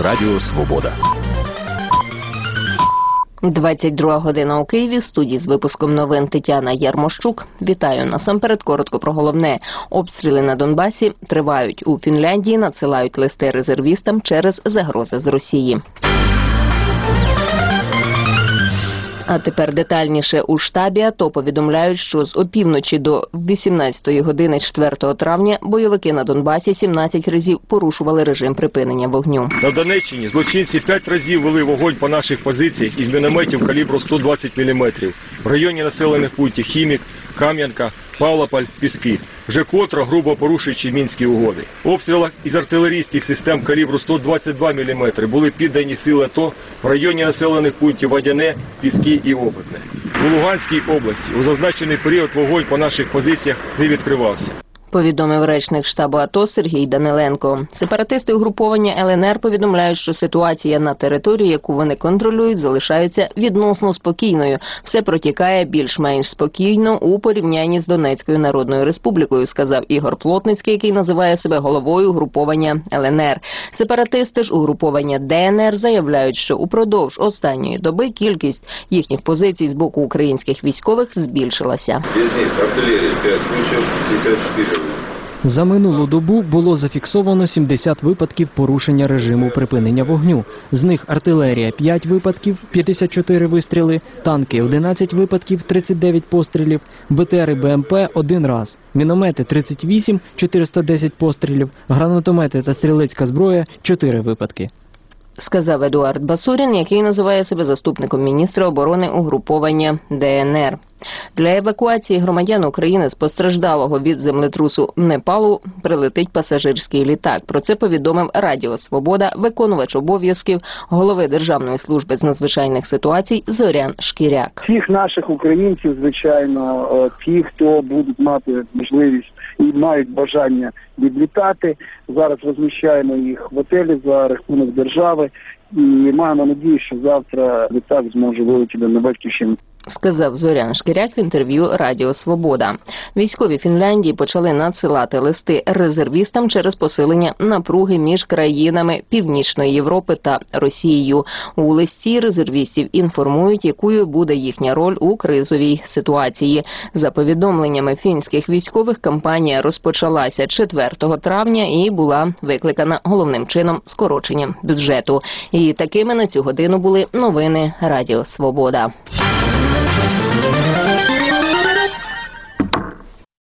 Радіо Свобода. 22 година у Києві. В студії з випуском новин Тетяна Ярмощук. Вітаю. Насамперед коротко про головне. Обстріли на Донбасі тривають. У Фінляндії надсилають листи резервістам через загрози з Росії. А тепер детальніше. У штабі АТО повідомляють, що з опівночі до 18 години 4 травня бойовики на Донбасі 17 разів порушували режим припинення вогню. На Донеччині злочинці 5 разів вели вогонь по наших позиціях із мінометів калібру 120 мм. В районі населених пунктів Хімік, Кам'янка, Павлополь, Піски. Вже котро грубо порушуючи Мінські угоди. В обстрілах із артилерійських систем калібру 122 мм були піддані сили АТО в районі населених пунктів Водяне, Піски і Опитне. У Луганській області у зазначений період вогонь по наших позиціях не відкривався. Повідомив речник штабу АТО Сергій Даниленко. Сепаратисти угруповання ЛНР повідомляють, що ситуація на території, яку вони контролюють, залишається відносно спокійною. Все протікає більш-менш спокійно у порівнянні з Донецькою Народною Республікою, сказав Ігор Плотницький, який називає себе головою угруповання ЛНР. Сепаратисти ж угруповання ДНР заявляють, що упродовж останньої доби кількість їхніх позицій з боку українських військових збільшилася. Із них артилерії 5 случаїв, 54. За минулу добу було зафіксовано 70 випадків порушення режиму припинення вогню. З них артилерія – 5 випадків, 54 вистріли, танки – 11 випадків, 39 пострілів, БТР і БМП – 1 раз, міномети – 38, 410 пострілів, гранатомети та стрілецька зброя – 4 випадки. Сказав Едуард Басурін, який називає себе заступником міністра оборони угруповання ДНР. Для евакуації громадян України з постраждалого від землетрусу Непалу прилетить пасажирський літак. Про це повідомив Радіо Свобода виконувач обов'язків голови Державної служби з надзвичайних ситуацій Зорян Шкіряк. Всіх наших українців, звичайно, ті, хто будуть мати можливість і мають бажання відлітати. Зараз розміщаємо їх в готелі за рахунок держави і маємо надію, що завтра літак зможе вилетіти на батьківщину. Сказав Зорян Шкіряк в інтерв'ю Радіо Свобода. Військові Фінляндії почали надсилати листи резервістам через посилення напруги між країнами Північної Європи та Росією. У листі резервістів інформують, якою буде їхня роль у кризовій ситуації. За повідомленнями фінських військових, кампанія розпочалася 4 травня і була викликана головним чином скороченням бюджету. І такими на цю годину були новини Радіо Свобода.